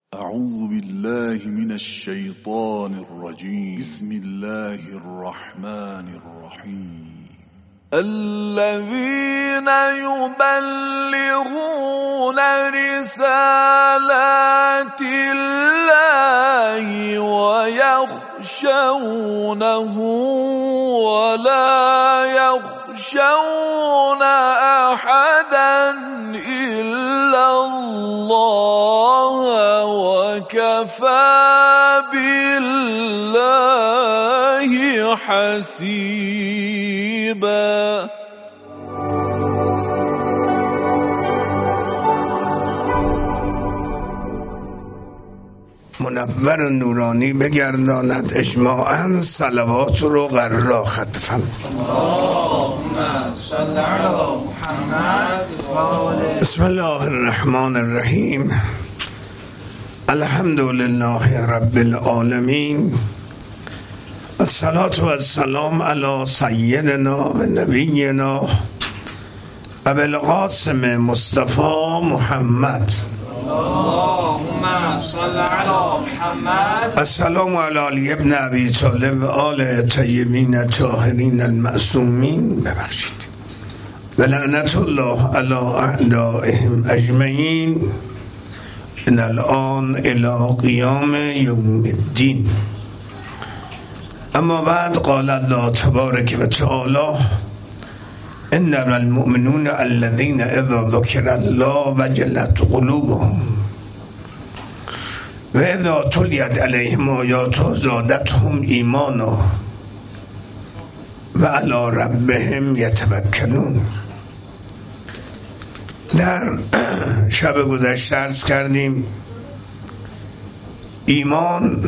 أعوذ بالله من الشيطان الرجيم. بسم الله الرحمن الرحيم. الذين يبلغون رسالات الله ويخشونه ولا يخشون أحدا إلا الله وكفى بالله حسيبا. منور نورانی بگرداند اجماعاً صلوات رو قرار خط بفرمایید. اللهم صل علی محمد و آله. بسم الله الرحمن الرحیم. الحمد لله رب العالمین. الصلاة و السلام علی سیدنا و نبینا ابی القاسم مصطفی محمد. اللهم صل علی محمد. السلام علی علی ابن ابی طالب و آل طیبین طاهرین المعصومین. ببخشید. و لعنت الله علی اعدائهم اجمعین ان الان الی قیام یوم الدین. اما بعد قال الله تبارک و تعالی انما المؤمنون الذين اذا ذكر الله وجلت قلوبهم و اذا تلیت علیهم آیاته زادتهم ایمانا و علی ربهم یتوکلون. در شب گذشته عرض کردیم ایمان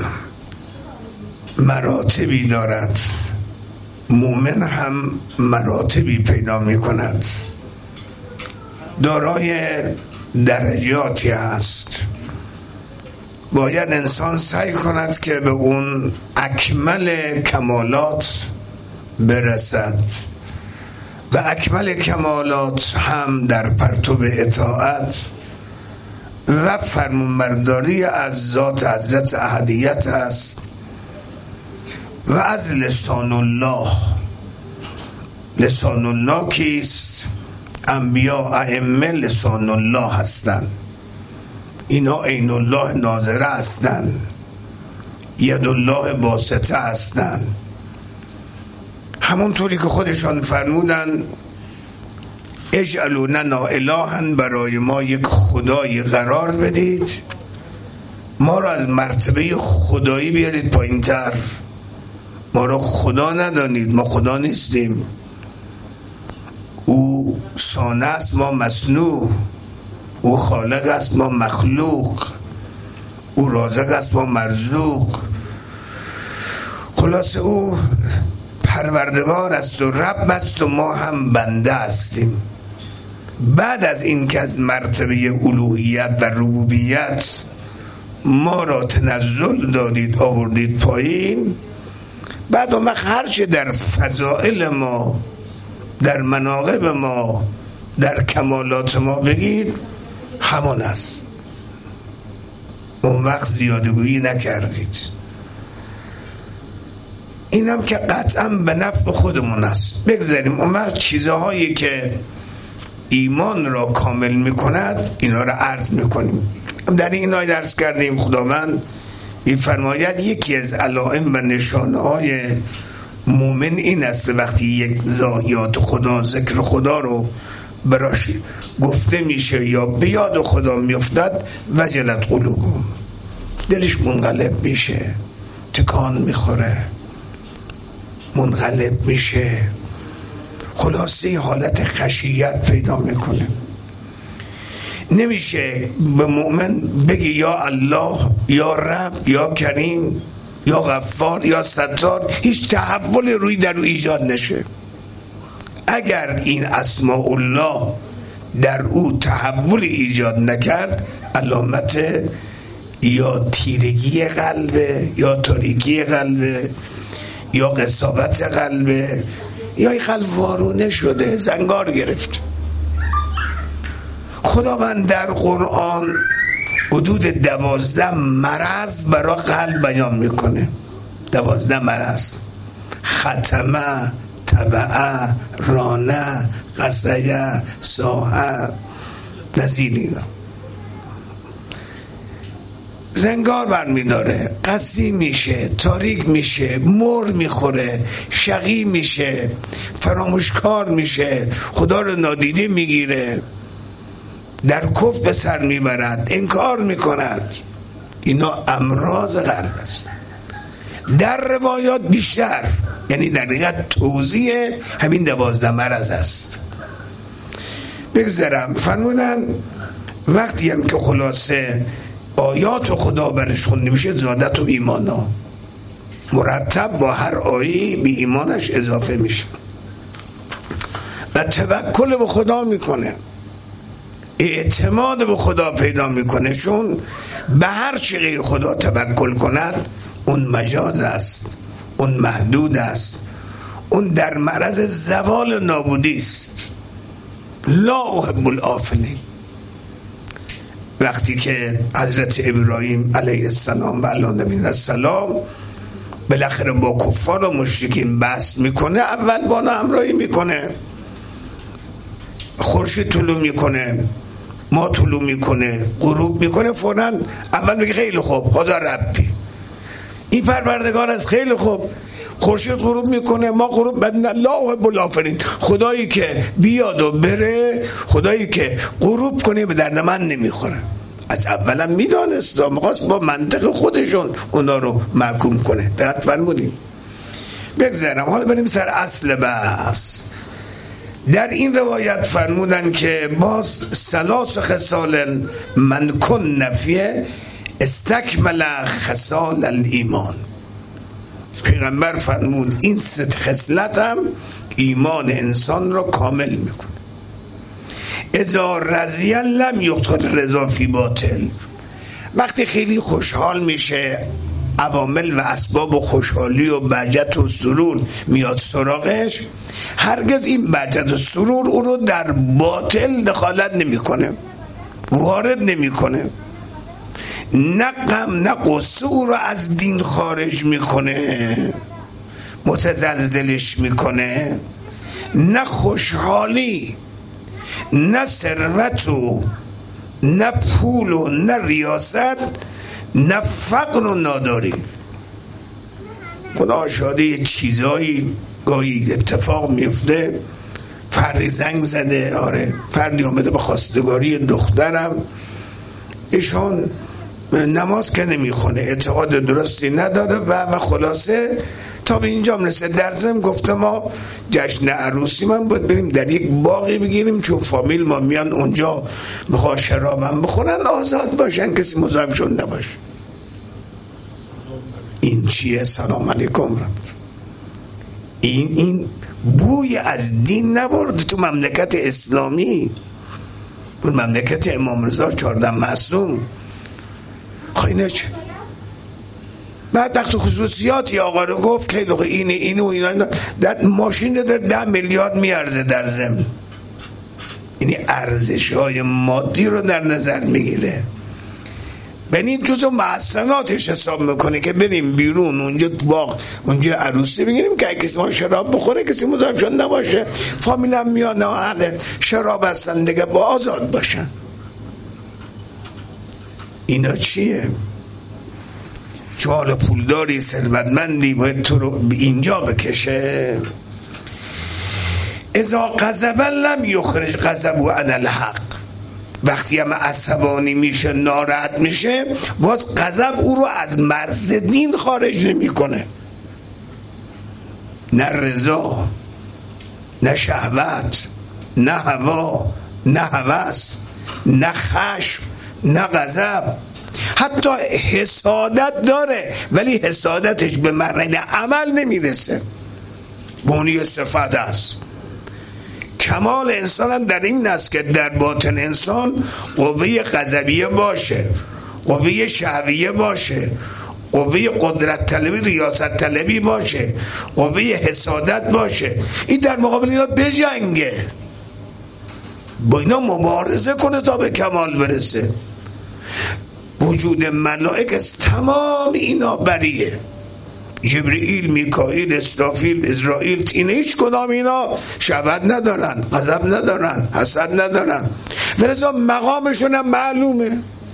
مراتبی دارد، مومن هم مراتبی پیدا می کند، دارای درجاتی است. باید انسان سعی کند که به اون اکمل کمالات برسد و اکمل کمالات هم در پرتو اطاعت و فرمانبرداری از ذات حضرت احدیت است و از لسان الله. لسان الله کیست؟ انبیا ائمه لسان الله هستند. اینا عین الله ناظره هستند، ید الله باسطه هستند. همونطوری که خودشان فرمودن اجعلوا لنا الها، برای ما یک خدای قرار بدید، ما را از مرتبه خدایی بیارید پایین تر، ما را خدا ندانید، ما خدا نیستیم. او صانع است، ما مصنوع. او خالق است، ما مخلوق. او رازق است، ما مرزوق. خلاصه او پروردگار است و رب است و ما هم بنده هستیم. بعد از این که از مرتبه الوهیت و ربوبیت ما را تنزل دادید، آوردید پایین، بعد اون وقت هرچه در فضائل ما، در مناقب ما، در کمالات ما بگید همان است. اون وقت زیادگویی نکردید. اینم که قطعا به نفع خودمون است. بگذاریم اون وقت چیزهایی که ایمان را کامل میکند اینا را عرض میکنیم. در این آیه عرض کردیم خداوند میفرماید یکی از علائم و نشانه‌های مومن این است وقتی یک یاد خدا، ذکر خدا رو براش گفته میشه یا به یاد خدا میافتد، وجلت قلوبهم، دلش منقلب میشه، تکان میخوره، منقلب میشه، خلاصه حالت خشیت پیدا میکنه. نمیشه به مؤمن بگی یا الله، یا رب، یا کریم، یا غفار، یا ستار، هیچ تحول روی در او ایجاد نشه. اگر این اسماء الله در او تحول ایجاد نکرد، علامت یا تیرگی قلبه، یا تاریکی قلبه، یا قساوت قلبه، یا این قلب وارونه شده، زنگار گرفت. خداوند در قرآن حدود 12 مرض برای قلب بیان میکنه. 12 مرض: ختمه، تبعه، رانه، قصیه، ساحه، نزیل اینا. زنگار برمیداره، قصی میشه، تاریک میشه، مر میخوره، شقی میشه، فراموشکار میشه، خدا رو نادیده میگیره، در کفر به سر میبرد، انکار میکند. اینا امراض قلب است. در روایات بیشتر، یعنی در حقیقت توضیح همین 12 مرض است. بگذارم فرمودن وقتی هم که خلاصه آیات خدا برش خونده میشه، زادت و ایمانا مرتب با هر آیه به ایمانش اضافه میشه و توکل به خدا میکنه، اعتماد به خدا پیدا میکنه. چون به هر چی غیر خدا توکل کند اون مجاز است، اون محدود است، اون در معرض زوال و نابودی است. لا احب الآفلین. وقتی که حضرت ابراهیم علیه السلام و علی نبینا السلام بالاخره با کفار و مشرکین بحث میکنه، اول با همراهی میکنه، خورشید طلوع میکنه، ما طلوع میکنه، غروب میکنه، فوراً اول میگه خیلی خوب، خدا ربی، این پروردگار است، خیلی خوب. خورشید غروب میکنه، ما غروب، بعد لا احب الآفلین، خدایی که بیاد و بره، خدایی که غروب کنه به درد من نمیخوره. از اولا میدانست، میخواست با منطق خودشون اونا رو محکوم کنه. دقت فرمودیم. بگذارم حالا بریم سر اصل بحث. در این روایت فرمودن که باز 3 خصال من کن نفیه استکمل خصال الایمان. پیغمبر فرمود این 3 خصلت هم ایمان انسان را کامل میکنه. اذا رضی لم یدخل رضا فی باطل. وقتی خیلی خوشحال میشه، عوامل و اسباب و خوشحالی و بهجت و سرور میاد سراغش، هرگز این بهجت و سرور او رو در باطل دخالت نمیکنه، وارد نمیکنه. نه غم نه غصه او رو از دین خارج میکنه، متزلزلش میکنه. نه خوشحالی، نه ثروت و نه پول و نه ریاست، نه فقر و ناداری. خدا شاده یه چیزایی گاهی اتفاق میفته، فردی زنگ زده، آره فردی آمده به خواستگاری دخترم، ایشون نماز که نمیخونه، اعتقاد درستی نداره و خلاصه تا به اینجا رسه. در ضمن گفته ما جشن عروسی من باید بریم در یک باقی بگیریم، چون فامیل ما میان اونجا میخواه شرابم بخورن، آزاد باشن، کسی مزاحمشون نباشه. این چیه؟ سلام علیکم. این بوی از دین نبرد تو مملکت اسلامی، اون مملکت امام رضا 14 معصوم. خیلی چه بعد وقت خصوصیاتی آقا رو گفت که اینو اینا در ماشین داره 10 میلیارد میارزه در ضمن. یعنی ارزش های مادی رو در نظر میگیره، یعنی جزو محسناتش حساب میکنه که بریم بیرون اونجا باغ اونجا عروسی بگیریم که کسی ما شراب بخوره، کسی مزاحمشون نباشه، فامیل هم میان اهل شراب هستن دیگه، با آزاد باشن. اینا چیه؟ چوال پولداری ثروتمندی باید تو رو به اینجا بکشه. اذا غضب لم یخرج غضبه عن الحق. وقتی هم عصبانی میشه، ناراحت میشه، باز غضب او رو از مرز دین خارج نمیکنه. نه رضا، نه شهوت، نه هوا، نه هوس، نه خشم، نه غضب. حتی حسادت داره ولی حسادتش به مرحله عمل نمیرسه، بونی صفت است. کمال انسان هم در این است که در باطن انسان قوه غضبیه باشه، قوه شهویه باشه، قوه قدرت طلبی، ریاست طلبی باشه، قوه حسادت باشه. این در مقابل اینا بجنگه، با اینا مبارزه کنه تا به کمال برسه. وجود ملائک از تمام اینا بریه. جبرئیل، میکائیل، اسرافیل، اسرائیل، اینه هیچ کدام اینا شهوت ندارن، غضب ندارن، حسد ندارن، ولذا مقامشون هم معلومه.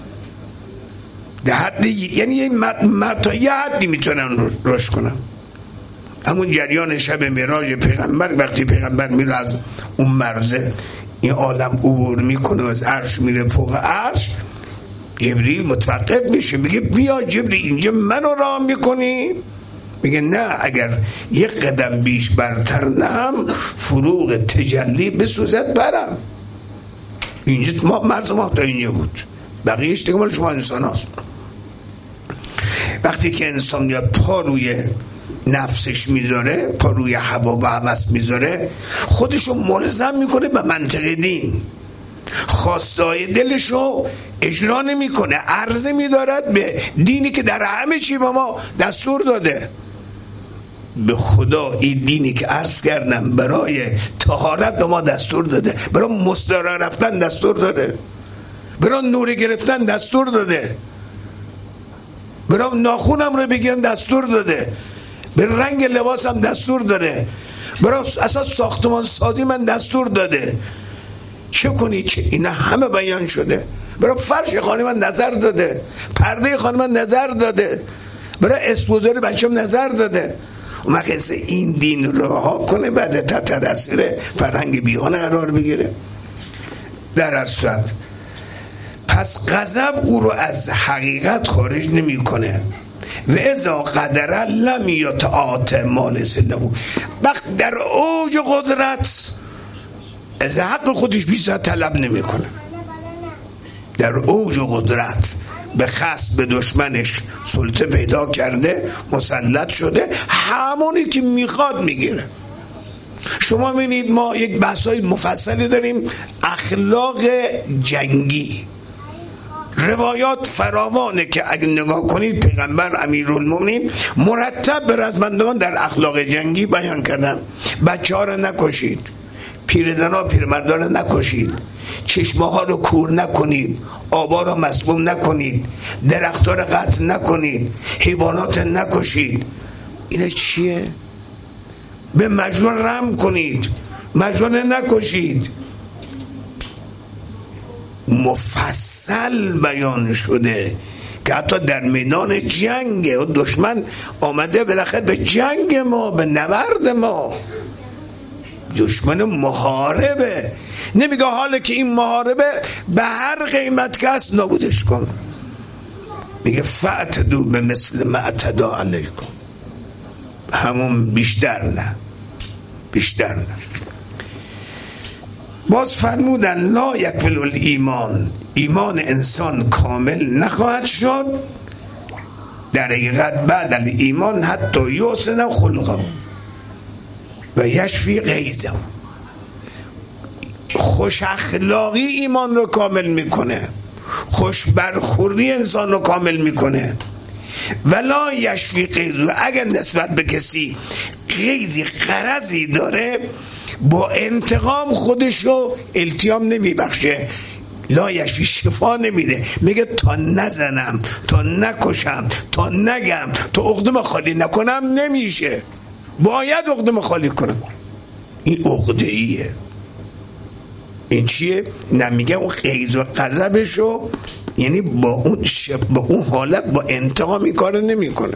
ده حدی، یعنی تا یه حدی میتونن رشد کنن. همون جریان شب معراج پیغمبر، وقتی پیغمبر میره از اون مرزه این عالم عبور میکنه، از عرش میره فوق عرش، جبرئیل متوقف میشه، میگه بیا جبرئیل اینجا منو راه میکنی؟ میگه نه، اگر یک قدم بیش برتر نم فروغ تجلی بسوزد برم. اینجا ما مرز ما تا اینجا بود، بقیهش دیگه مال شما انسان هست. وقتی که انسان میاد پا روی نفسش میذاره، پا روی هوا و هوس میذاره، خودشو ملزم میکنه به منطق دین، خواستای دلشو اجرا نمیکنه، عرضه میدارد به دینی که در همه چی به ما دستور داده. به خدا این دینی که عرض کردم برای طهارت به ما دستور داده، برای مستراح رفتن دستور داده، برای نور گرفتن دستور داده، برای ناخونم رو بگیرن دستور داده، به رنگ لباسم دستور داده، برای اساس ساختمان سازی من دستور داده. چه کنی که اینا همه بیان شده. برای فرش خانه من نظر داده، پرده خانه من نظر داده، برای اسپوزار بچه‌م نظر داده. مقصد این دین رها کنه بعد تحت تاثیر فرهنگ بیگانه قرار بگیره. در اصل پس غضب او رو از حقیقت خارج نمیکنه. و اذا قدر لم یتعاط مالس له، وقت در اوج قدرت از حق خودش بیشتر طلب نمیکنه. در اوج قدرت به خصم به دشمنش سلطه پیدا کرده، مسلط شده، همونی که میخواد میگیره. شما ببینید ما یک بحثای مفصلی داریم، اخلاق جنگی، روایات فراوانه که اگه نگاه کنید پیغمبر امیرالمومنین مرتب به رزمندگان در اخلاق جنگی بیان کردن. بچه ها رو نکشید، پیرزنها پیرمردا رو نکشید، چشمه ها رو کور نکنید، آبا رو مسموم نکنید، درختها رو قطع نکنید، حیوانات نکشید. این چیه؟ به مجنون رحم کنید، مجنون نکشید. مفصل بیان شده که حتی در میدان جنگ دشمن آمده بالاخره به جنگ ما، به نبرد ما، دشمن محاربه، نمیگه حالا که این محاربه به هر قیمت که هست نابودش کن، میگه فاعتدوا به مثل ما اعتدی علیکم، همون بیشتر نه، بیشتر نه. باز فرمودن لا یکمل الایمان، ایمان انسان کامل نخواهد شد در حقیقت بعد الایمان حتی یحسن خلقه و یشفی غیظه. خوش اخلاقی ایمان رو کامل میکنه، خوش برخوردی انسان رو کامل میکنه. ولا یشفی غیظه، اگر نسبت به کسی غیظی غرضی داره با انتقام خودش رو التیام نمیبخشه، لا یشفی شفا نمیده، میگه تا نزنم، تا نکشم، تا نگم، تا عقدم خالی نکنم نمیشه، باید عقدم خالی کنم. این عقده ایه. این چیه؟ نمیگه اون غیظ و غضبشو، یعنی با اون حالت با انتقام این کارو نمیکنه.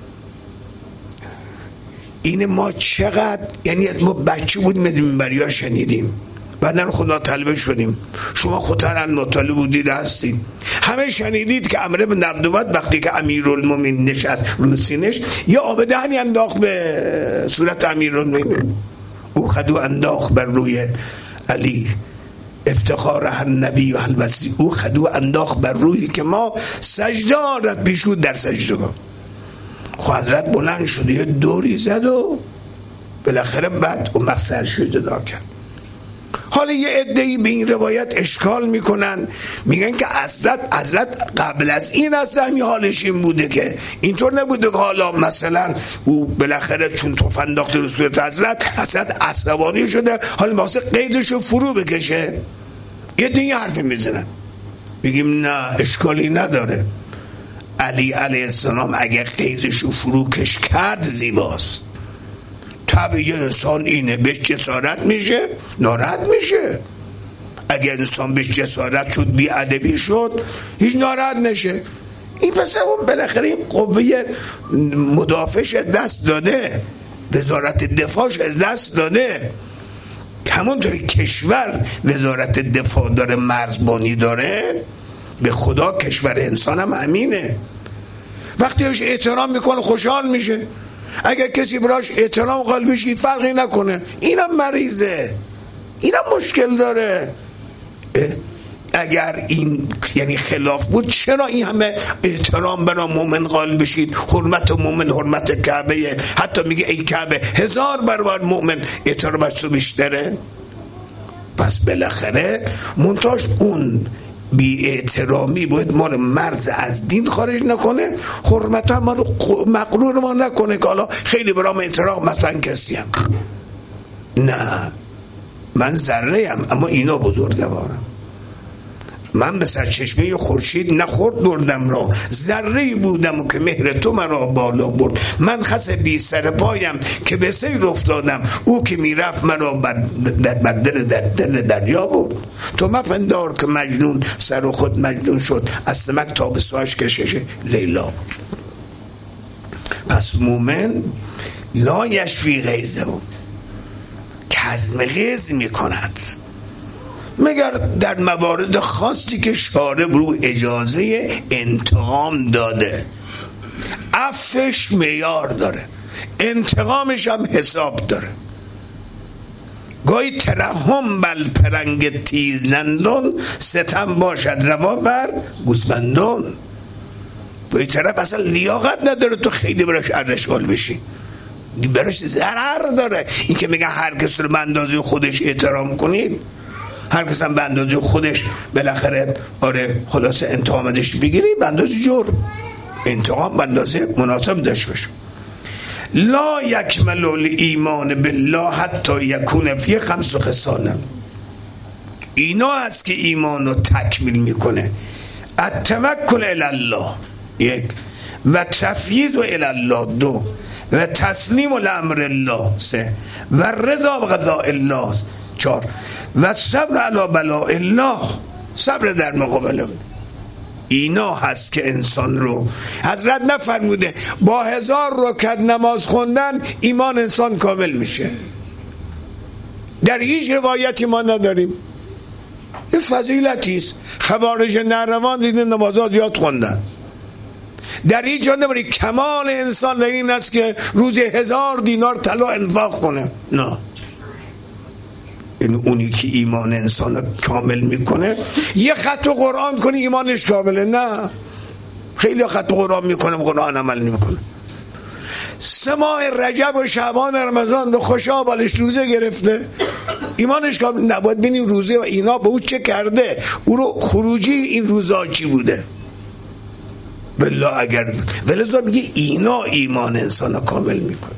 این ما چقدر، یعنی ما بچه بودیم از منبری‌ها شنیدیم، بعدن خدا طلبه شدیم. شما خودتان ناطالب بودید هستید، همه شنیدید که عمرو بن عبدود وقتی که امیرالمومنین نشست رو سینش یه آب دهنی انداخت به صورت امیرالمومنین، او خدو انداخت بر روی علی، افتخار هر نبی و الوصی، او خدو انداخت بر روی که ما سجده آرد پیشود در سجدگاه. حضرت بلند شد یه دوری زد و بالاخره بعد اون مقصر شده دا کرد. حالا یه عده‌ای به این روایت اشکال میکنن، میگن که حضرت قبل از این اصلا همین حالش این بوده، که اینطور نبوده که حالا مثلا او بالاخره چون توف انداخته به صورت حضرت عصبانی شده حالا واسه قیدشو فرو بکشه. یه دیگه حرف میزنن، بگیم نه اشکالی نداره. علی علیه السلام اگر قیزشو فروکش کرد زیباست. طبیعی انسان اینه، بهش جسارت میشه ناراحت میشه. اگر انسان بهش جسارت شد بی‌ادبی شد هیچ ناراحت نشه. این پس اون بالاخره قوه مدافعش از دست داده، وزارت دفاعش از دست داده. همونطوری کشور وزارت دفاع داره، مرزبانی داره، به خدا کشور انسان هم امینه. وقتی بهش احترام میکنه خوشحال میشه. اگر کسی براش احترام قائل بشه فرقی نکنه، اینم مریضه، اینم مشکل داره. اگر این یعنی خلاف بود چرا این همه احترام برای مومن قائل بشید؟ حرمت مومن حرمت کعبه، حتی میگه ای کعبه 1000 برابر مومن احترامش تو بیشتره. پس بالاخره منتاش اون بی احترامی باید ما رو مرز از دین خارج نکنه، حرمت ما رو مغرور ما نکنه که حالا خیلی برام احترام مثلا کسیم. نه من ذره ام اما اینا بزرگوارم. من به سرچشمه خورشید نخورد بردم را، ذره بودم و که مهر تو مرا بالا برد. من خس بی سر پایم که به سیر افتادم، او که میرفت مرا بر دل دریا برد. تو مپندار که مجنون سر و خود مجنون شد، از سمک تا به ساش کشش لیلا بود. پس مومن لا یشفی غیظه، کظم غیظ میکند مگر در موارد خاصی که شارع رو اجازه انتقام داده. عفوش معیار داره، انتقامش هم حساب داره. گاهی ترحم بل پرنگ تیزنندون، ستم باشد روا بر گوسفندان. گاهی طرف اصلا لیاقت نداره تو خیلی براش اشغال بشی، براش ضرر داره. این که میگن هر کس رو به اندازه خودش احترام کنید، هر کس هم به اندازه خودش بالاخره آره خلاصه انتقام ازش بگیری، به اندازه جرم انتقام به اندازه مناسب داشته باشه. لا یکمل الایمان بالله حتی یکون فی 5 خصال. اینا هست که ایمان رو تکمیل میکنه. التوکل الی الله 1 و تفویض الی الله 2 و تسلیم الامر الله 3 و رضا بقضاء الله 4 و صبر علی بلاء الله، صبر در مقابل. اینا هست که انسان رو حضرت نفرموده با 1000 رکعت نماز خوندن ایمان انسان کامل میشه. در هیچ روایتی ما نداریم. یه فضیلتی است. خوارج نهروان دیدن نمازها زیاد خوندن. در هیچ جا نبری کمال انسان در این است که روزی 1000 دینار طلا انفاق کنه. نه، این اونی که ایمان انسان کامل میکنه. یه خط قرآن کنی ایمانش کامله. نه، خیلی خط قرآن میکنم قرآن عمل نمیکنه. 3 ماه رجب و شعبان رمضان به خوشابالش روزه گرفته، ایمانش کامل نباید. بینیم روزه و اینا به او چه کرده، او رو خروجی این روزا چی بوده. بالله اگر ولذا میگه اینا ایمان انسان کامل میکنه.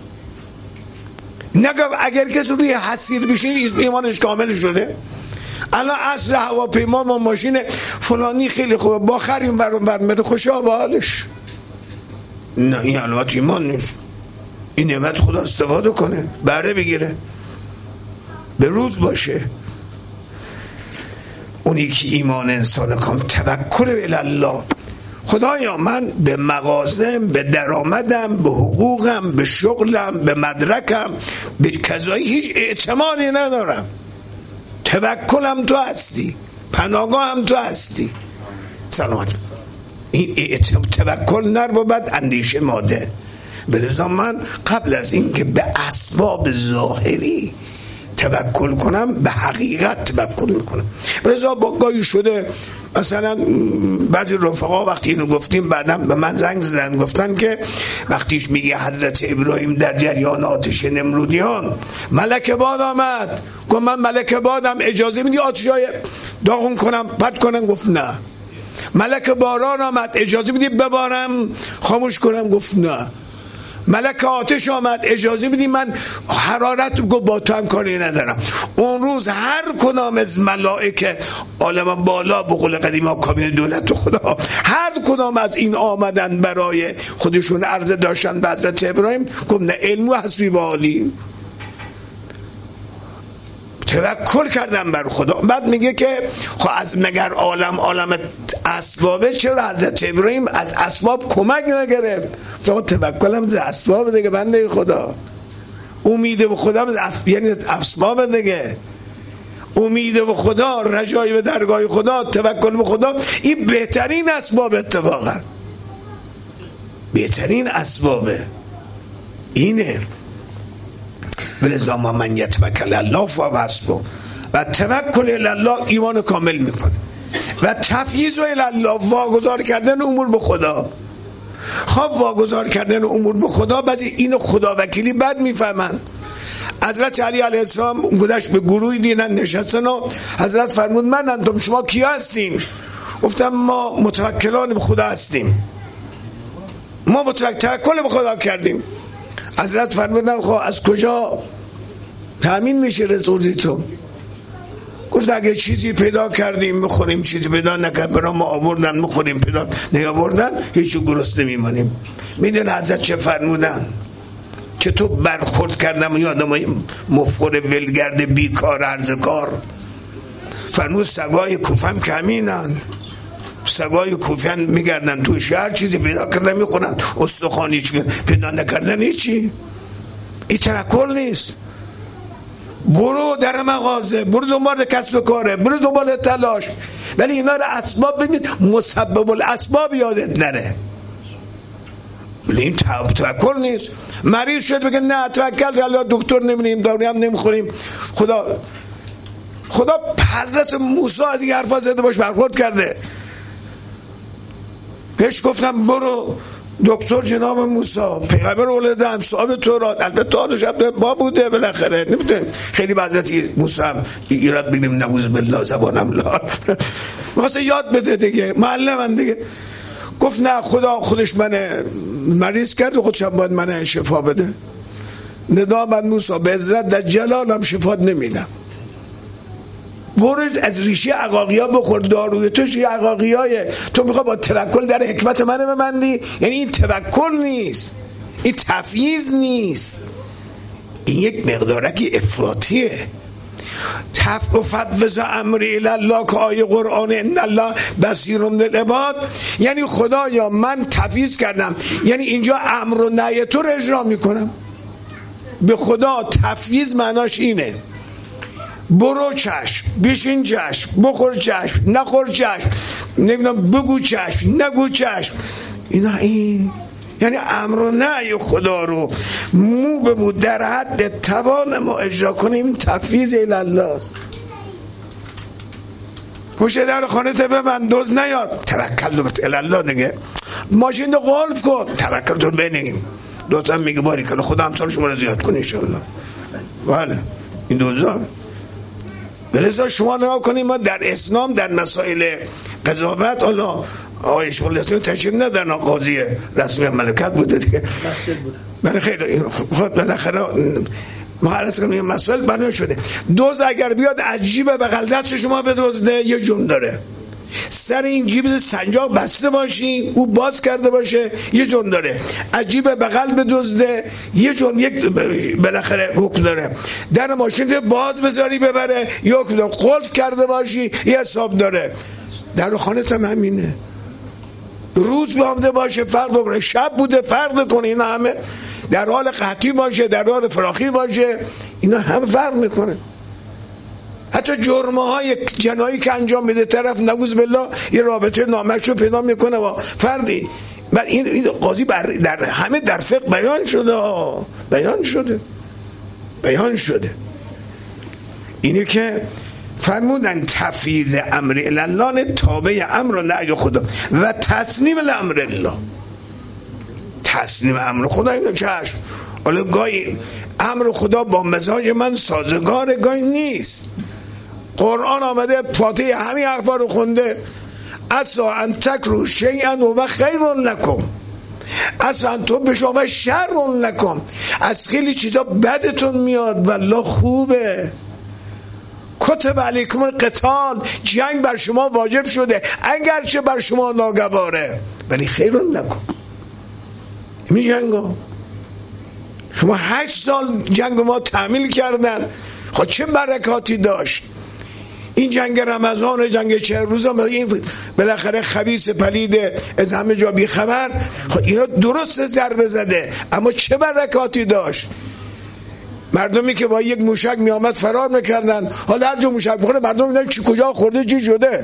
نگه اگر کسی روی حسیر بشین ایمانش کامل شده. الان عصر هواپیما ما ماشین فلانی خیلی خوبه با خریم برمده خوشا با حالش. نه، این علامت ایمان نیست. این نعمت خدا استفاده کنه، بهره بگیره، به روز باشه. اونی که ایمان انسان کامل توکل الی الله. خدایا من به مغازم، به درآمدم، به حقوقم، به شغلم، به مدرکم، به کذایی هیچ اعتمادی ندارم. توکلم تو هستی، پناهگاهم تو هستی. سلام. این توکل نربود اندیشه ماده. بلذا من قبل از این که به اسباب ظاهری توکل کنم به حقیقت توکل میکنم. بلذا با گاهی شده مثلا بعضی رفقا وقتی اینو گفتیم بعدم به من زنگ زدن گفتن که وقتیش میگه حضرت ابراهیم در جریان آتش نمرودیان ملک باد آمد، گفت من ملک بادم اجازه میدی آتشای داغون کنم پد کنم؟ گفت نه. ملک باران آمد اجازه میدی ببارم خاموش کنم؟ گفت نه. ملک آتش آمد اجازه بدیم من حرارت گفت با تو هم کاری ندارم. اون روز هر کدام از ملائکه عالم بالا به قول قدیما کابینه دولت خدا هر کدام از این آمدن برای خودشون عرضه داشتن به حضرت ابراهیم گفت نه علم و حسبی به عالی، توکل کردم بر خدا. بعد میگه که خب از مگر عالم اسبابه چرا حضرت ابراهیم از اسباب کمک نگرفت؟ تو توکلم از اسباب دیگه بنده خدا، امید به خدا یعنی اسباب دیگه، امید به خدا، رجای به درگاه خدا، توکل به خدا، این بهترین اسباب، اتفاقا بهترین اسبابه اینه. ولذا ما من یتوکل الله فهو حسبه و توکل الله ایمان کامل میکنه و تفویض الله واگذار کردن امور به خدا. خب واگذار کردن امور به خدا بعضی اینو خدا وکیلی بد میفهمن. حضرت علی علیه السلام گذشت به گروهی دیدن نشستن و حضرت فرمود من انتم شما کیا هستین؟ گفتم ما متوکلان به خدا هستیم، ما توکل به خدا کردیم. حضرت فرمودن خب از کجا تأمین میشه رزقی تو؟ گفت اگه چیزی پیدا کردیم میخوریم، چیزی پیدا نکرد برای ما آوردن میخوریم، پیدا نیاوردن هیچو گرسنه میمانیم. میدون حضرت چه فرمودن؟ که تو برخورد کردم یا آدمای مفخور ولگرد بیکار ارزکار. فرمود سگای کوفم کمینن، سگای کوفن میگردن تو شهر چیزی پیدا کردن میخورن، استخوانی پیدا نکردن هیچی. این توکل نیست. برو در مغازه، برو دنبال کسب کاره، برو دنبال تلاش، ولی اینا رو اسباب ببینید، مسبب الاسباب یادت نره. ولی این توکل نیست. مریض شد بگه نه توکل الله دکتر نمیریم، داروی هم نمیخوریم، خدا حضرت موسی از این حرفا زده باش برخورد کرده. بهش گفتم برو دکتر جناب موسی پیغمبر اولادم صاحب تورات، البته آدش با بوده بالاخره نمیتونیم خیلی به حضرت موسی هم ایراد بگیریم، نعوذ بالله زبانم لا واسه یاد بده دیگه، معلم دیگه. گفت نه خدا خودش من مریض کرد و خودش هم باید من شفا بده. ندا من موسی به عزت در جلالم شفات نمیدم، برو از ریشه عقاقی ها بخور، داروی توش عقاقی هایه، تو میخوای با توکل در حکمت منه ببندی؟ یعنی این توکل نیست، این تفویض نیست، این یک مقدارکی افراطیه. تفوض امری الی الله که آیه قرآن ان الله بصیر بالعباد، یعنی خدایا من تفویض کردم، یعنی اینجا امر و نهی تو رو اجرا میکنم. به خدا تفویض معناش اینه برو چشم، بشین چشم، بخور چشم، نخور چشم، نمیدونم بگو چشم، نگو چشم. اینا این یعنی امر و نهی خدا رو مو به مو در حد توان ما اجرا کنیم. تفویض الی الله. پشت در خانه ته ببند دوز نیاد، توکل الی الله دیگه. ماشین رو قلف کن، توکلتون بنیم. دوتا میگه باری کنه خدا امسال شما رو زیاد کنه انشالله. بله این دوزا. ولذا شما نگاه کنید ما در اسلام در مسائل قضاوت الله آقای شغل اسلامی تشریف ندارن، قاضی رسمی مملکت بوده دیگه. من خیلی خود بالاخره ما عرض کنیم مسائل بنا شده. دوز اگر بیاد عجیبه بغل دست شما بدزده یه جون داره، سر این جیب سنجاق بسته باشی او باز کرده باشه یه جون داره، عجیبه بغل بدزده یه جون، یک بالاخره حکم داره، در ماشین باز بذاری ببره یه حکم داره، قلف کرده باشی یه حساب داره. در خانه هم همینه، روز بامده باشه فرق بکنه، شب بوده فرق کنه، اینا همه در حال قحطی باشه در حال فراخی باشه اینا هم فرق میکنه. حتی جرمه های جنایی که انجام میده طرف نعوذ بالله یه رابطه نامش رو پیدا میکنه با فردی، بعد این قاضی در همه در فقه بیان شده. اینه که فرمودن تفویض امر الی الله تابع امر و نهی خدا و تسلیم الامر الله. تسلیم امر خدا اینو چشم، حالا گاهی امر خدا با مزاج من سازگار گاهی نیست. قرآن آمده فاتحه همین حرفا رو خونده، عسا ان تکرهوا شیئا و خیر لکم، اصلا تو به شما شر لکم، از خیلی چیزا بدتون میاد والله خوبه. کتب علیکم القتال، جنگ بر شما واجب شده اگرچه بر شما ناگواره، ولی خیر لکم. این جنگا شما 8 سال جنگ ما تحمیل کردن، خب چه برکاتی داشت. این جنگ رمضان، جنگ 40 روزه، این بالاخره خبیث پلید از همه جا بی خبر، خب اینا درست ضربه زده اما چه برکاتی داشت. مردمی که با یک موشک می آمد فرار میکردن، حالا هر جا موشک بخوره مردم میدن چی کجا خورده چی شده،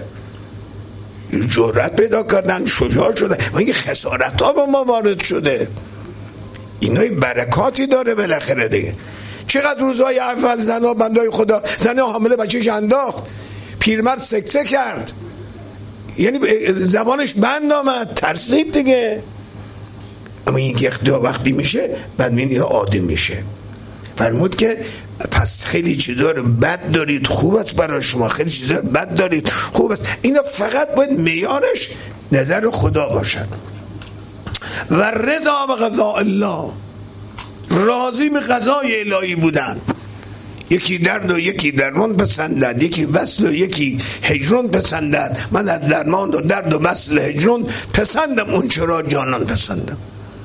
جرأت پیدا کردن، شجاع شده و این خسارت ها به ما وارد شده. اینا برکاتی داره بالاخره دیگه. چقدر روزهای اول زنها بندای خدا، زنها حامله بچه‌ش انداخت، پیرمرد سکته کرد، یعنی زبانش بند آمد، ترسید دیگه. اما این که وقتی میشه بعد میبینید اینا عادی میشه. فرمود که پس خیلی چیزا رو بد دارید خوب است برای شما، خیلی چیزا رو بد دارید خوب است. اینا فقط باید معیارش نظر خدا باشد. و رضا به قضاء الله، راضی به قضای الهی بودن. یکی درد و یکی درمان پسندد، یکی وصل و یکی هجران پسندد. من از درمان و درد و وصل هجران پسندم اون چرا جانان پسندم.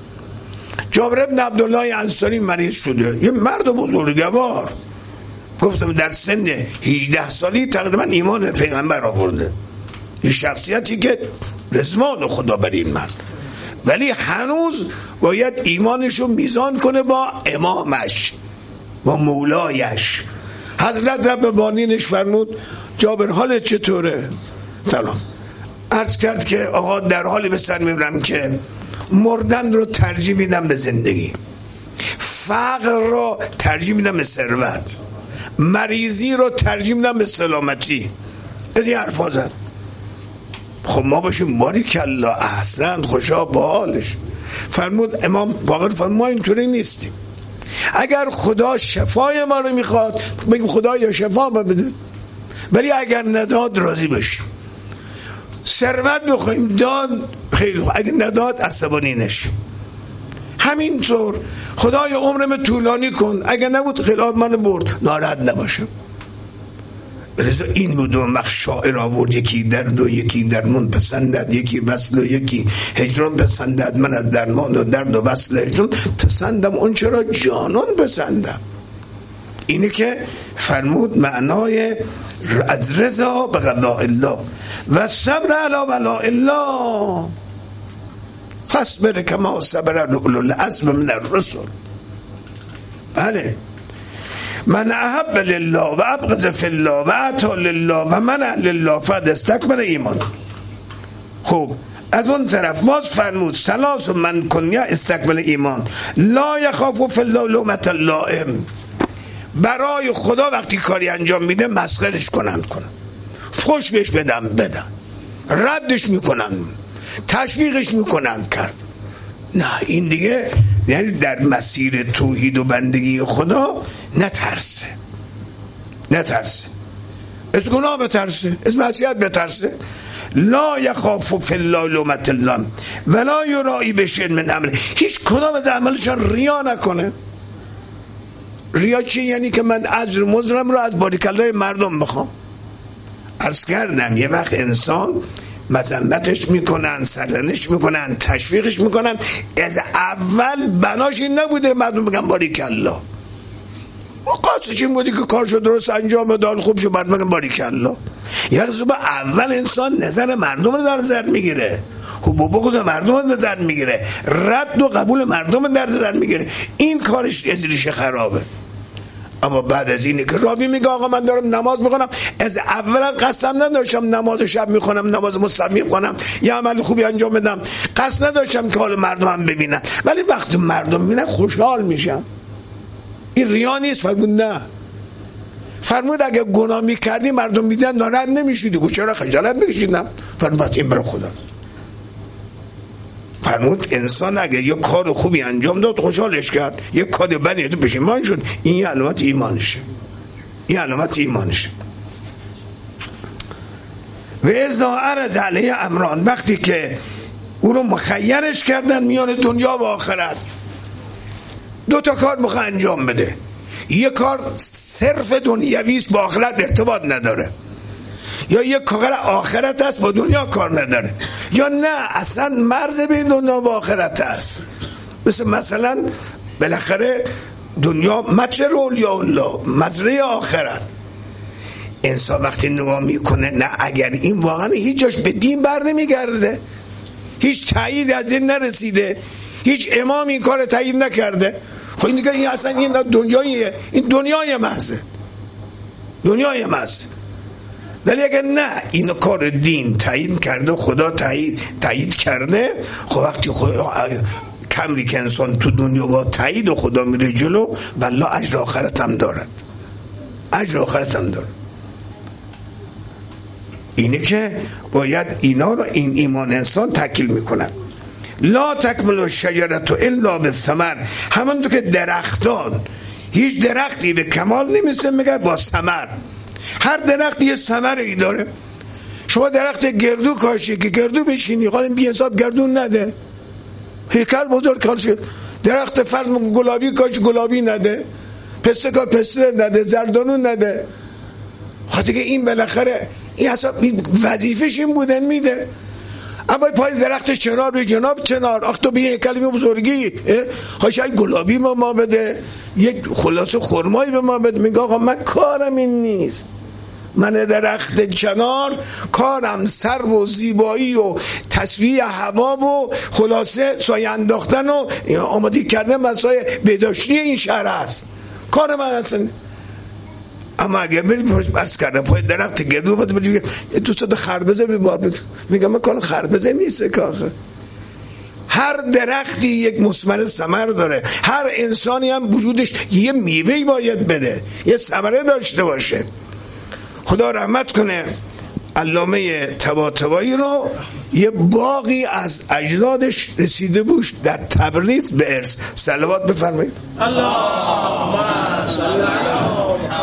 جابر بن عبدالله انصاری مریض شده، یه مرد بزرگوار، گفتم در سن 18 سالی تقریبا ایمان پیغمبر آورده، یه شخصیتی که رضوان خدا بر این مرد، ولی هنوز باید ایمانشو میزان کنه با امامش، با مولایش. حضرت رب بانینش فرمود جابر حالت چطوره؟ سلام. عرض کرد که آقا در حالی به سر میبرم که مردن رو ترجیح میدم به زندگی، فقر رو ترجیح میدم به ثروت، مریضی رو ترجیح میدم به سلامتی. از این حرفا زد. خب ما باشیم باریکالله احسن خوشا با حالش. فرمود امام باقر فرمود ما اینطوری نیستیم، اگر خدا شفای ما رو میخواد بگیم خدا یا شفا بده، ولی اگر نداد راضی باشیم. ثروت بخوایم داد خیلی خوب، اگر نداد عصبانی نشیم. همینطور خدای عمرم طولانی کن، اگر نبود خلاف من برد ناراحت نباشم. لذا این بود اون وقت شاعر آورد یکی درد و یکی درمان پسندد، یکی وصل و یکی هجران پسندد. من از درمان و درد و وصل هجران پسندم اون چرا جانان پسندم. اینه که فرمود معنای از رضا به قضاء الله و صبر علی بلاء الله فاصبر کما صبر اولو العزم من الرسل. بله، من احب لله و ابغض فی الله و اطاع لله و منع لله فقد استکمل ایمان. خب از اون طرف باز فرمود ثلاث من کنیا استکمل ایمان، لا یخاف فی الله لومة اللائم. برای خدا وقتی کاری انجام میده مسخرش کنن، فحش بهش بدن، ردش میکنن، تشویقش میکنن کرد. نه این دیگه یعنی در مسیر توحید و بندگی خدا نترسه، از گناه بترسه، از معصیت بترسه. لا یخاف فی الله لومة اللائم ولا یرائی بشیء من امره. هیچ کدام از عملشان ریا نکنه. ریا چی؟ یعنی که من اجر مزرم رو از باریکالله مردم بخوام. عرض کردم یه وقت انسان مذمتش میکنن، سرزنش میکنن، تشویقش میکنن، از اول بناش این نبوده مردم بگن باریکالله. قاصدش این بودی که کارشو درست انجام داد، خوب شو مردم بگن باریکالله. یعنی صبح اول انسان نظر مردم رو در نظر میگیره، حبوب بغض مردم رو در نظر میگیره، رد و قبول مردم رو در نظر میگیره. این کارش از ریشه خرابه. اما بعد از اینه که راوی میگه آقا من دارم نماز میخونم، از اولا قصدم نداشتم نماز شب میخونم، نماز مستحب میخونم، یه عمل خوبی انجام بدم، قصد نداشتم که حال مردم هم ببینن، ولی وقتی مردم ببینن خوشحال میشم. این ریا نیست. فرمود نه، فرمود اگه گناه میکردی مردم میدن ناراحت نمیشیدی، چرا خجالت میکشیدم؟ فرمود این برای خدا. فرمود انسان اگه یه کار خوبی انجام داد خوشحالش کرد، یه کار بدی تو پشیمان شد، این علامت ایمانشه. و اذا عرض علیه امران، وقتی که او رو مخیرش کردن میان دنیا و آخرت. 2 تا کار میخواد انجام بده. یه کار صرف دنیوی است با آخرت ارتباط نداره، یا یه کار آخرت است با دنیا کار نداره، یا نه اصلا مرز بین دنیا و آخرت است. مثلا بالاخره دنیا متجر اولیاء الله، مزرعه آخرت. انسان وقتی نگاه میکنه نه اگر این واقعا هیچ جاش به دین بر نمیگرده، هیچ تایید از این نرسیده، هیچ امام این کار تایید نکرده، خب این دیگه این اصلا این دنیاییه، این دنیای محضه، دنیای محض. ولی اگر نه این کار دین تایید کرده، خدا تایید کرده، خب وقتی کمری که انسان تو دنیا با تایید و خدا میره جلو، والله اجر آخرت هم داره، اجر آخرت هم داره. اینه که باید اینا رو این ایمان انسان تکمیل میکنن. لا تکمل الشجرة الا بالثمر، همونطور که درختان هیچ درختی به کمال نمیرسه مگر با ثمر. هر درختی یه ثمری داره. شما درخت گردو کاشی که گردو بچینی، قالم بی حساب گردون نده، هیکل بزرگ کاشی. درخت فرض گلابی کاشی گلابی نده، پسته کاشی پسته نده، زردانون نده. خاطر که این بالاخره این اصلا وظیفش این بودن میده. اما پای درخت چنار به جناب چنار، آخ تو به یک کلمه بزرگی شاید گلابی به ما بده، یک خلاصه خرمایی به ما بده. میگه آقا من کارم این نیست، من درخت چنار کارم سر و زیبایی و تصفیه هوا و خلاصه سایه انداختن و آماده کردن مسای بهداشتی این شهر است، کار من اصلا. اما اگه برید برس کردن پای درخت گردو باید برید تو صد خربزه ببار، میگم من کار خربزه نیست که آخه. هر درختی یک مثمر ثمر داره، هر انسانی هم وجودش یه میوهی باید بده، یه ثمره داشته باشه. خدا رحمت کنه علامه طباطبایی رو یه باقی از اجدادش رسیده بوش در تبریز به ارث. صلوات بفرمایید. اللهم صل علی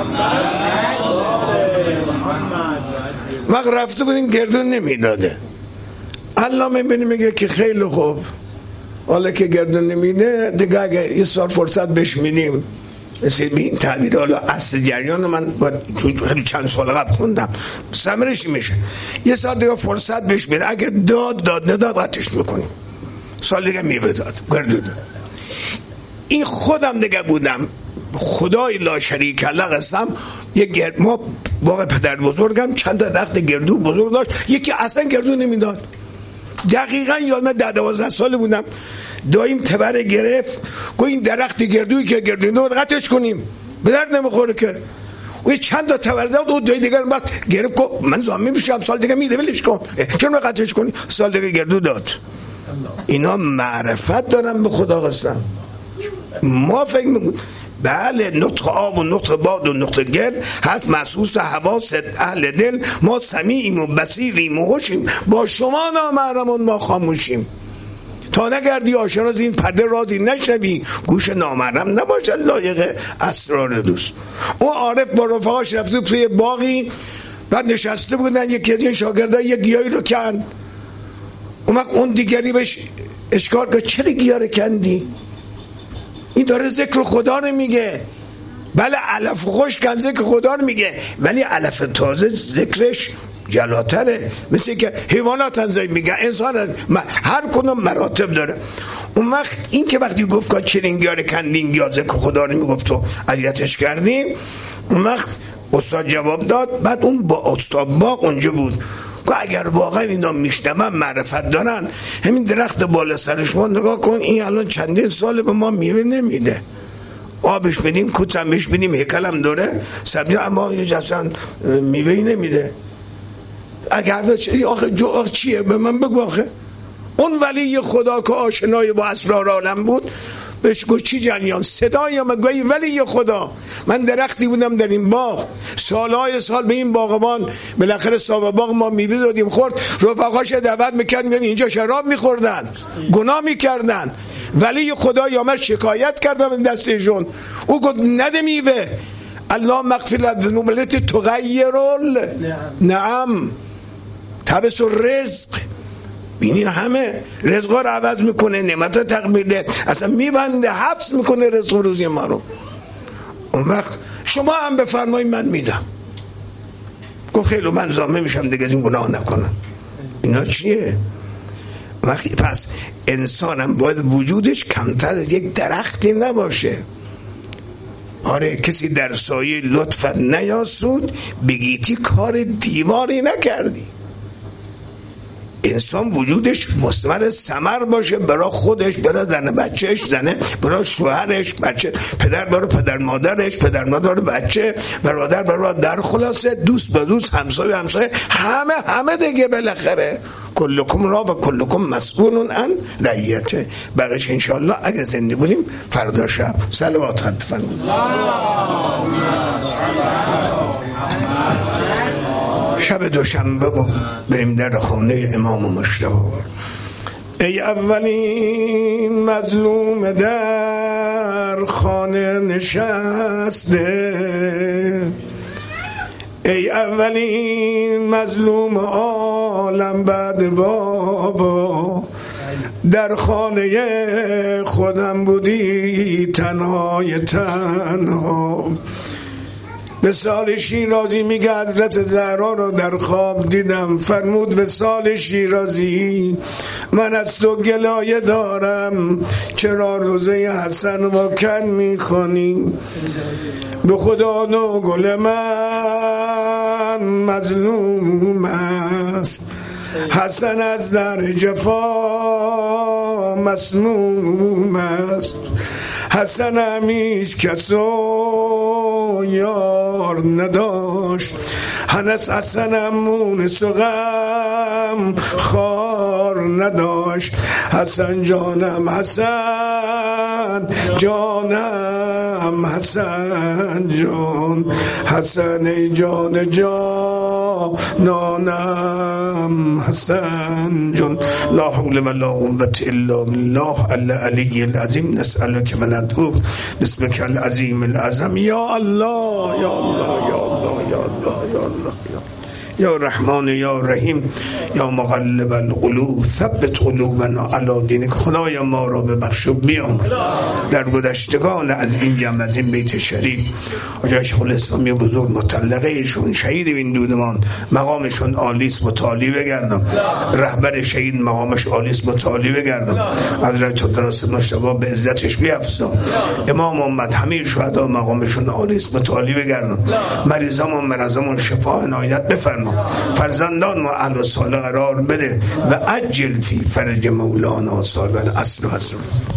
محمد. وقت رفته بودیم گردون نمیداده، علامه بینی میگه که خیلی خوب، حالا که گردون نمیده دیگه اگه یه سال فرصت بهش میدیم، مثل این تعبیر حالا اصل جریان رو من خیلی چند سال قبل خوندم، ثمرش میشه یه سال دیگه فرصت بهش میده، اگه داد نداد قطعش میکنیم، سال دیگه میوه داد گردون داد. این خودم دیگه بودم، خدای لا شریک له قسم، ما باقی پدر بزرگم چند تا درخت گردو بزرگ داشت، یکی اصلا گردو نمیداد. دقیقا یادم 10-12 سال بودم، داییم تبر گرفت، گفت این درخت گردویی که گردو نمیداد قطعش کنیم، به درد نمیخوره که. و چند تا تبر زد و دای دیگر بعد گرفت، گفت من زامین میشم سال دیگه میده ولش کن، چرا قطعش کنی؟ سال دیگه گردو داد. اینا معرفت دارن به خدا قسم. ما فکر میکنیم بله نطق آب و نطق باد و نطق گل هست محسوس حواس اهل دل، ما سمیعیم و بصیریم و خوشیم، با شما نامحرمون ما خاموشیم. تا نگردی آشنا از این پرده رازی نشنوی، گوش نامحرم نباشه لایق اسرار دوست. اون عارف با رفقاش رفته توی باقی، بعد نشسته بودن، یکی از این شاگردان یه گیاهی رو کند. اون دیگری بهش اشکال کرد چرا گیاه رو کندی؟ این داره ذکر خدا رو میگه. بله علف خوش کن ذکر خدا رو میگه، ولی علف تازه ذکرش جلاتره. مثل که حیوانات انزایی میگه، انسان هر کدوم مراتب داره. اون وقت این که وقتی گفت که چرا این گیاه رو کندین، یا ذکر خدا رو میگفت و اذیتش کردیم، اون وقت استاد جواب داد. بعد اون با استاد باغ اونجا بود، که اگر واقعا اینا میشنون معرفت دارن، همین درخت بالا سر شما نگاه کن، این الان چندین سال به ما میوه نمیده، آبش بدیم کوچم بهش بدیم هیکلم داره سبزی، اما اصلا میوه نمیده. اگر آخه چیه به من بگو آخه. اون ولی خدا که آشنای با اسرار عالم بود بهش گفت چی جریان؟ صدای مگوی ولی خدا. من درختی بودم در این باغ، سالهای سال به این باغبان بالاخره صاحب باغ ما میوه دادیم خورد، رفقاش دعوت میکردن اینجا شراب میخوردن، گناه میکردن. ولی خدا یا من شکایت کردم دستشون، او گفت نده میوه. الله مغفر الذنوب التي تغیر نعم تبس الرزق. این همه رزقا رو عوض میکنه، نعمت رو تقبیله، اصلا میبنده، حبس میکنه رزق و روزی ما رو. اون وقت شما هم بفرمایید من میدم. گفت خیلی من زامه میشم دیگه از این گناه نکنم. اینا چیه؟ وقتی پس انسان هم باید وجودش کمتر از یک درختی نباشه. آره کسی در سایه لطفت نیاسود بگیتی کار دیواری نکردی. انسان وجودش مثمر ثمر باشه برای خودش، برای زن بچهش، زنه برای شوهرش، بچه پدر برای پدر مادرش، پدر مادر برای بچه، برادر برادر، خلاصه دوست به دوست، همسایه همسایه، همه دیگه بالاخره کلکم را و کلکم مسئول عن رعیته. بقیش انشاءالله اگه زنده بودیم فردا شب صلوات هم بفرمایید. شب دوشنبه بریم در خانه امام مجتبی. ای اولین مظلوم در خانه نشسته، ای اولین مظلوم عالم بعد بابا، در خانه خودم بودی تنهای تنها. وصال شیرازی میگه حضرت زهرا رو در خواب دیدم، فرمود وصال شیرازی من از تو گلایه دارم، چرا روزه حسن و کن میخوانی؟ به خدا نو گل من مظلوم است، حسن از در جفا مسموم است. حسن همیش کسو یار نداشت، هنس حسن مونس و غم خار نداشت. حسن جانم حسن جانم حسن جان، حسن ای جان جانانم حسن جان. لا حول ولا قوة الا بالله العلی العظیم. نسألک و ندعوک باسمک العظیم العظیم. یا الله یا الله یا الله یا الله یا الله یا رحمان یا رحیم یا مقلب القلوب ثبت قلوبنا علی دینک. خدایا ما را ببخش و بیامرز. در گذشتگان از این جمع از این بیت شریف آقای شیخ الاسلامی بزرگ مطلقه ایشون شهید این دودمان مقامشون عالیست متعالی بگردم، رهبر شهید مقامش عالیست متعالی بگردم، حضرت قدس مجتبی به عزتش بیفزا، امام امت همه شهدا مقامشون عالیست متعالی بگردم، مریضامون مرضامون شفا عنایت بفرما، فرزندان ما اهل و صالح قرار بده و عجل فی فرج مولانا صاحب الاصل و حضرت.